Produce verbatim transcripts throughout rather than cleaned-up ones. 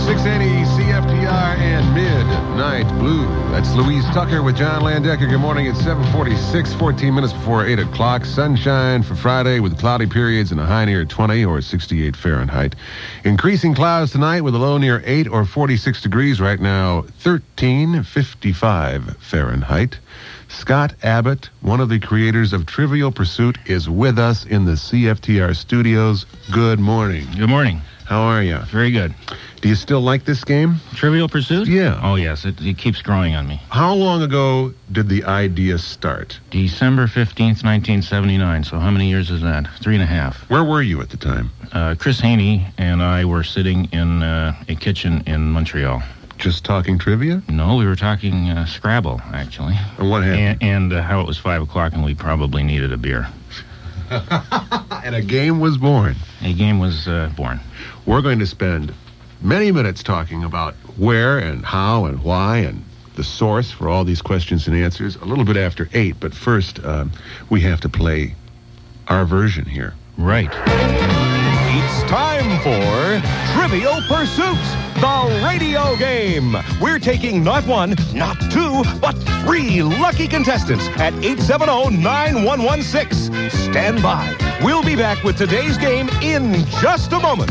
six eighty C F T R and Midnight Blue. That's Louise Tucker with John Landecker. Good morning. It's seven forty-six, fourteen minutes before eight o'clock. Sunshine for Friday with cloudy periods and a high near twenty or sixty-eight Fahrenheit. Increasing clouds tonight with a low near eight or forty-six degrees. Right now, thirteen fifty-five Fahrenheit. Scott Abbott, one of the creators of Trivial Pursuit, is with us in the C F T R studios. Good morning. Good morning. How are you? Very good. Do you still like this game? Trivial Pursuit? Yeah. Oh, yes. It, it keeps growing on me. How long ago did the idea start? December fifteenth, nineteen seventy-nine. So how many years is that? Three and a half. Where were you at the time? Uh, Chris Haney and I were sitting in uh, a kitchen in Montreal. Just talking trivia? No, we were talking uh, Scrabble, actually. And what happened? And, and uh, how it was five o'clock and we probably needed a beer. And a game was born. A game was uh, born. We're going to spend many minutes talking about where and how and why and the source for all these questions and answers a little bit after eight. But first, uh, we have to play our version here. Right. It's time for Trivial Pursuit, the radio game. We're taking not one, not two, but three lucky contestants at eight seven zero, nine one one six. Stand by. We'll be back with today's game in just a moment.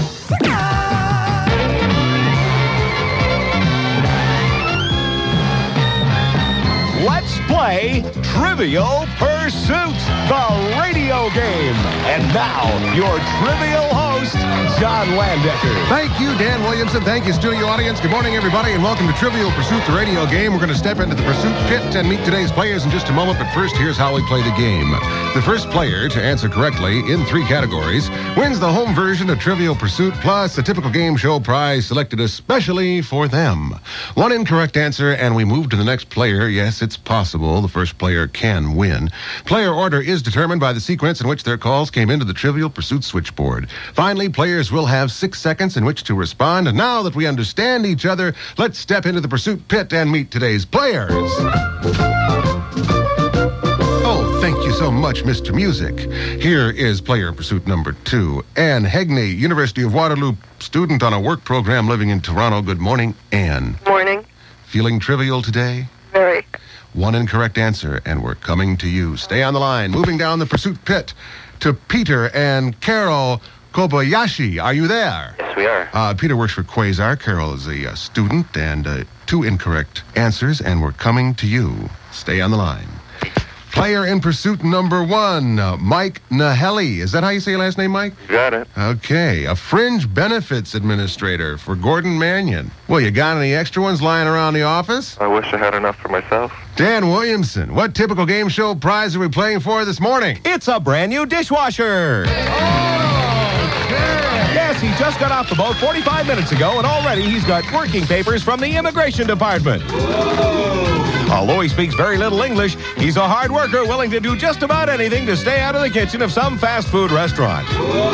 Let's play Trivial Pursuit, the radio game. And now, your trivial host, John Landecker. Thank you, Dan Williamson. Thank you, studio audience. Good morning, everybody, and welcome to Trivial Pursuit, the radio game. We're going to step into the pursuit pit and meet today's players in just a moment, but first, here's how we play the game. The first player to answer correctly in three categories wins the home version of Trivial Pursuit, plus a typical game show prize selected especially for them. One incorrect answer, and we move to the next player. Yes, it's possible the first player can win. Player order is determined by the sequence in which their calls came into the Trivial Pursuit switchboard. Finally, players will have six seconds in which to respond. And now that we understand each other, let's step into the pursuit pit and meet today's players. Oh, thank you so much, Mister Music. Here is player pursuit number two. Anne Hegney, University of Waterloo student on a work program living in Toronto. Good morning, Anne. Morning. Feeling trivial today? Very. One incorrect answer, and we're coming to you. Stay on the line. Moving down the pursuit pit to Peter and Carol Kobayashi. Are you there? Yes, we are. Uh, Peter works for Quasar. Carol is a uh, student, and uh, two incorrect answers, and we're coming to you. Stay on the line. Player in pursuit number one, uh, Mike Nahelli. Is that how you say your last name, Mike? You got it. Okay. A fringe benefits administrator for Gordon Mannion. Well, you got any extra ones lying around the office? I wish I had enough for myself. Dan Williamson, what typical game show prize are we playing for this morning? It's a brand new dishwasher. Yes, he just got off the boat forty-five minutes ago, and already he's got working papers from the immigration department. Although he speaks very little English, he's a hard worker willing to do just about anything to stay out of the kitchen of some fast food restaurant.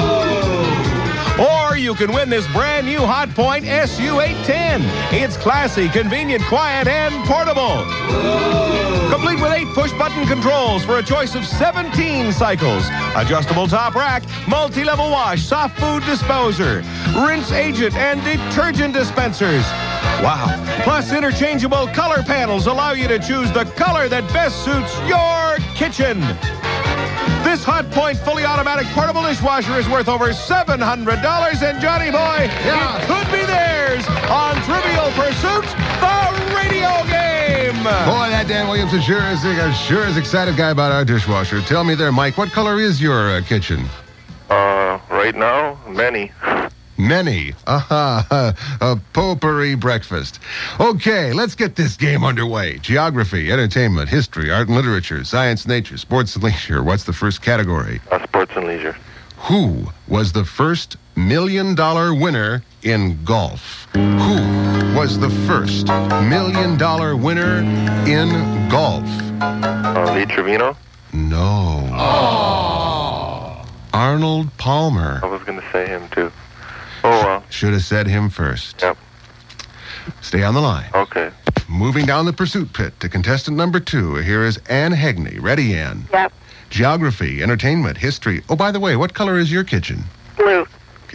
Or you can win this brand new Hot Point S U eight ten. It's classy, convenient, quiet, and portable. Complete with eight push-button controls for a choice of seventeen cycles. Adjustable top rack, multi-level wash, soft food disposer, rinse agent, and detergent dispensers. Wow. Plus, interchangeable color panels allow you to choose the color that best suits your kitchen. This Hot Point fully automatic portable dishwasher is worth over seven hundred dollars, and Johnny Boy, yeah. It could be theirs on Trivial Pursuit, the radio game. Boy, that Dan Williamson sure is a sure is excited guy about our dishwasher. Tell me there, Mike, what color is your uh, kitchen? Uh, right now, many. Many. Aha, a potpourri breakfast. Okay, let's get this game underway. Geography, entertainment, history, art and literature, science, nature, sports and leisure. What's the first category? Uh, sports and leisure. Who was the first million-dollar winner in golf? Who was the first million-dollar winner in golf? Uh, Lee Trevino? No. Oh. Arnold Palmer. I was going to say him, too. Oh, well. Should have said him first. Yep. Stay on the line. Okay. Moving down the pursuit pit to contestant number two. Here is Anne Hegney. Ready, Anne? Yep. Geography, entertainment, history. Oh, by the way, what color is your kitchen? Blue. Okay.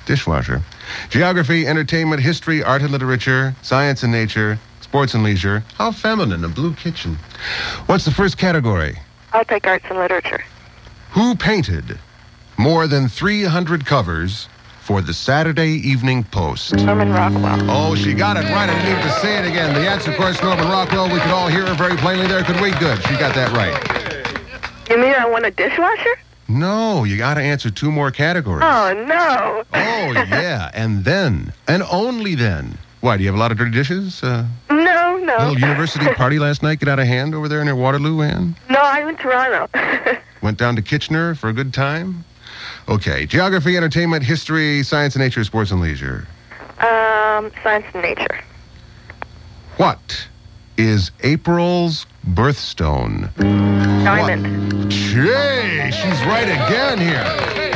dishwasher. Geography, entertainment, history, art and literature, science and nature, sports and leisure. How feminine, a blue kitchen. What's the first category? I'll take arts and literature. Who painted more than three hundred covers for the Saturday Evening Post? Norman Rockwell. Oh, she got it right. I didn't need to say it again. The answer, of course, Norman Rockwell. We could all hear her very plainly there, could we? Good. She got that right. You mean I want a dishwasher? No, you got to answer two more categories. Oh, no. Oh, yeah. And then, and only then. Why, do you have a lot of dirty dishes? Uh, No, no. little university party last night get out of hand over there near Waterloo, Ann? No, I'm in Toronto. Went down to Kitchener for a good time? Okay. Geography, entertainment, history, science and nature, sports and leisure. um, science and nature. What is April's birthstone? Diamond. Jay, she's right again here.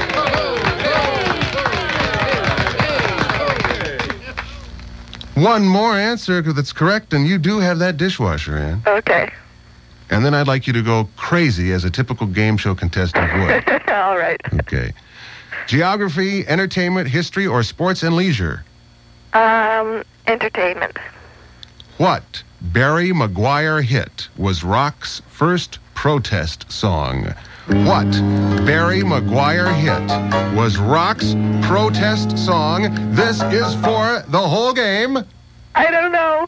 One more answer that's correct, and you do have that dishwasher, Ann. Okay. And then I'd like you to go crazy as a typical game show contestant would. All right. Okay. Geography, entertainment, history, or sports and leisure? Um, entertainment. What Barry Maguire hit was rock's first protest song? What Barry Maguire hit was rock's protest song? This is for the whole game. I don't know.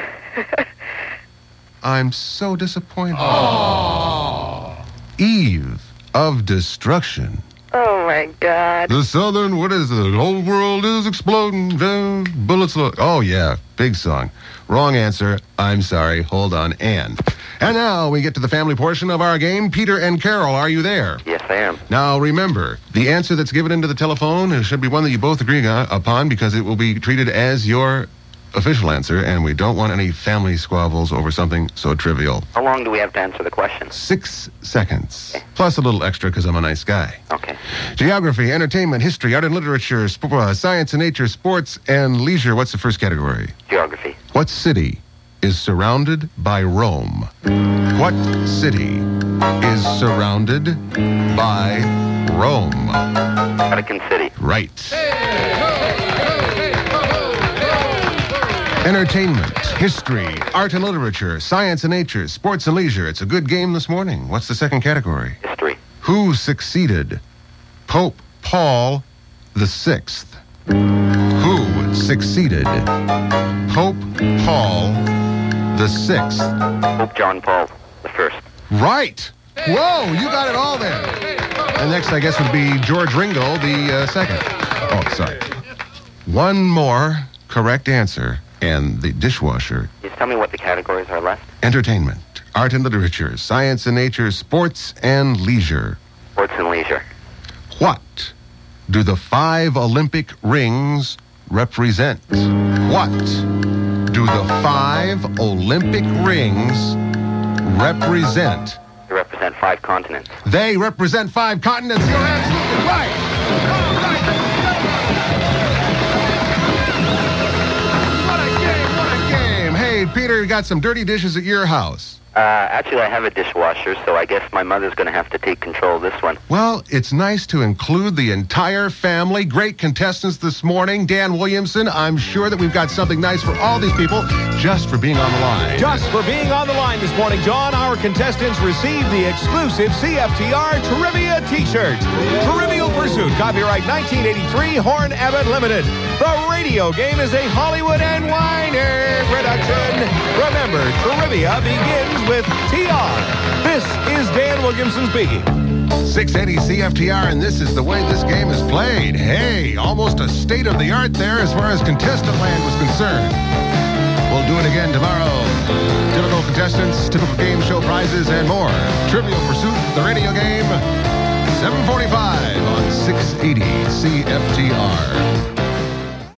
I'm so disappointed. Aww. Eve of Destruction. Oh, my God. The southern, what is it? The whole world is exploding. uh, Bullets. Lo- oh, yeah. Big song. Wrong answer. I'm sorry. Hold on. Ann. And now we get to the family portion of our game. Peter and Carol, are you there? Yes, I am. Now, remember, the answer that's given into the telephone should be one that you both agree on, upon because it will be treated as your official answer, and we don't want any family squabbles over something so trivial. How long do we have to answer the question? Six seconds. Plus a little extra because I'm a nice guy. Okay. Geography, entertainment, history, art and literature, sp- uh, science and nature, sports and leisure. What's the first category? Geography. What city is surrounded by Rome? What city is surrounded by Rome? Vatican City. Right. Entertainment, history, art and literature, science and nature, sports and leisure. It's a good game this morning. What's the second category? History. Who succeeded Pope Paul the Sixth? Who succeeded Pope Paul the Sixth? Pope John Paul the First. Right. Whoa, you got it all there. And next, I guess, would be George Ringo the uh, second. Oh, sorry. One more correct answer, and the dishwasher. Can you tell me what the categories are left? Entertainment, art and literature, science and nature, sports and leisure. Sports and leisure. What do the five Olympic rings represent? What do the five Olympic rings represent? They represent five continents. They represent five continents. You're absolutely right. All right. What a game, what a game. Hey, Peter, you got some dirty dishes at your house. Uh, actually, I have a dishwasher, so I guess my mother's going to have to take control of this one. Well, it's nice to include the entire family. Great contestants this morning. Dan Williamson, I'm sure that we've got something nice for all these people just for being on the line. Just for being on the line this morning, John, our contestants received the exclusive C F T R Trivia T-shirt. Trivial Pursuit, copyright nineteen eighty-three, Horn Abbott Limited. The radio game is a Hollywood and Weiner production. Remember, trivia begins with T R. This is Dan Williamson speaking. six eighty C F T R, and this is the way this game is played. Hey, almost a state-of-the-art there as far as contestant land was concerned. We'll do it again tomorrow. Typical contestants, typical game show prizes, and more. Trivial Pursuit, the radio game, seven forty-five on six eighty C F T R.